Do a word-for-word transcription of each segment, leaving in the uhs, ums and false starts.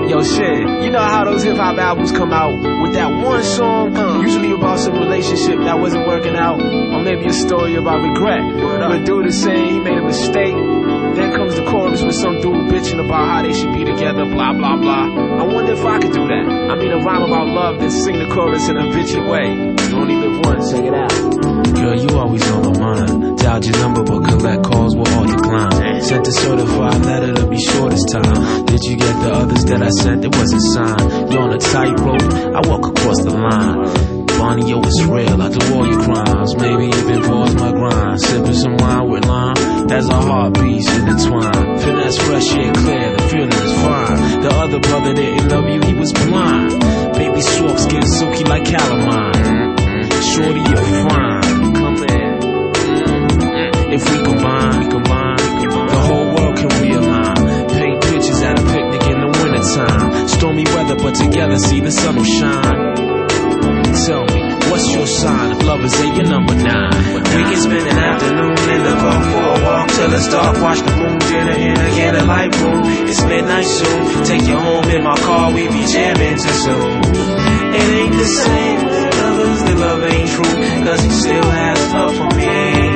Yo, shit, you know how those hip-hop albums come out with that one song, uh, usually about some relationship that wasn't working out, or maybe a story about regret. But dude is saying he made a mistake. Then comes the chorus with some dude bitching about how they should be together, blah, blah, blah. I wonder if I could do that. I mean, a rhyme about love, then sing the chorus in a bitchy way. You only live once, check it out. Girl, you always on my mind. Dialed your number, but collect calls will all decline. Sent a certified letter to be sure this time. Did you get the others that I sent? It wasn't signed. You're on a tightrope, I walk across the line. Bonnie, yo, it's real, I do all your crimes. Maybe even pause my grind. Sipping some wine with lime as our heartbeats intertwine. Finesse fresh and clear, the feeling is fine. The other brother didn't love you, he was blind. Baby soft skin, silky like calamine. Shorty, you're fine. Come in. If we combine, we combine, the whole world can realign. Paint pictures at a picnic in the wintertime. Stormy weather, but together see the sun will shine. Tell me, what's your sign? If love is a your number nine. We can spend an afternoon in the park for a walk till it's dark. Watch the moon, dinner in a candlelight room. It's midnight soon. Take you home in my car, we be jamming too soon. It ain't the same with others, the love ain't true, cause he still has love for me.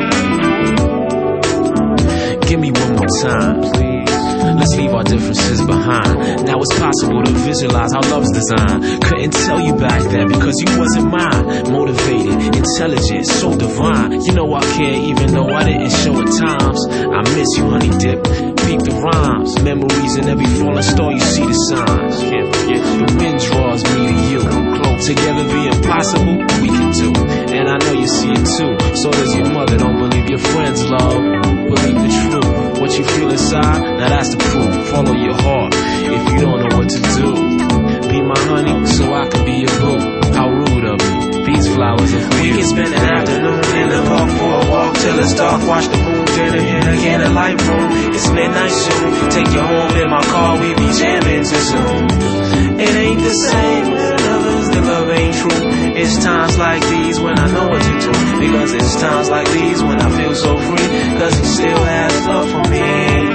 Give me one more time, please. Let's leave our differences behind. Now it's possible to visualize how love's designed. Couldn't tell you back then because you wasn't mine. Motivated, intelligent, so divine. You know I care even though I didn't show at times. I miss you, honey dip. Peep the rhymes. Memories in every falling star, you see the signs. Can't forget you. The wind draws me to you. Together the impossible, we can do. And I know you see it too. So does your mother, don't believe your friends, love. Believe the truth. What you feel inside, now that's the proof. Follow your heart if you don't know what to do. Be my honey so I can be your boo. How rude of me, these flowers are for you. We can spend an afternoon in the park for a walk till it's dark. Watch the moon, dinner in a candlelight room. It's midnight soon. Take you home in my car, we be jamming too soon. It ain't the same with others, the love ain't true. It's times like these when I know what to do. Because it's times like these when I feel so free. Cause he still has love for me.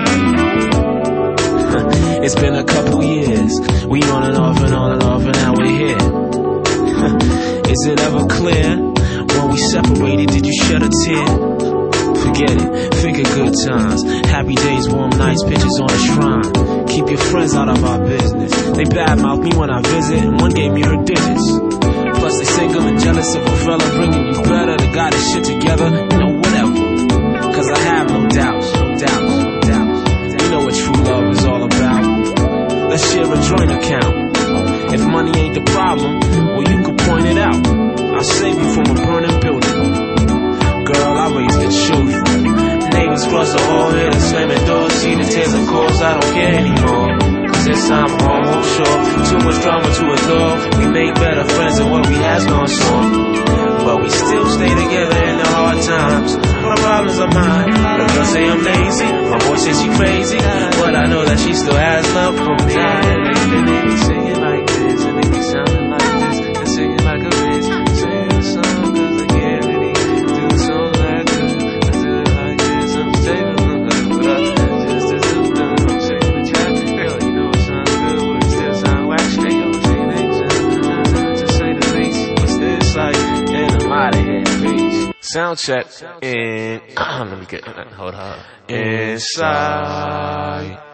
It's been a couple years. We on and off and on and off and now we're here. Is it ever clear? When we separated, did you shed a tear? Forget it, think of good times. Happy days, warm nights, pictures on a shrine. Keep your friends out of our business. They badmouth me when I visit, and one gave me her digits. Plus they single and jealous of a fella bringing you better. The guy that shit together, you know, whatever. Cause I have no doubts, no doubts, no doubts. You know what true love is all about. Let's share a joint account. If money ain't the problem, well you can point it out. I'll save you from a burning building. Girl, I raised the children. Neighbors cross the hall, hear the slamming doors. See the tears, of course, I don't care anymore. Cause this time I'm almost sure. Too much drama to ignore. We make better friends than what we has gone sore. But we still stay together in the hard times. My problems are mine. The girls say I'm lazy. My boy says she crazy. But I know that she still has love for me. And they be singing like this, and they be sounding like this, and singing like a bitch. Singing a song cause they can't really do a song like this. I do it like this, I'm saving them. But I just as do them. I'm singing the track. Girl, you know it sounds good, but it still sounds whack. They don't say things, to say the least. What's this like? And I'm out of here, peace. Sound check. And let me get, hold on. Inside.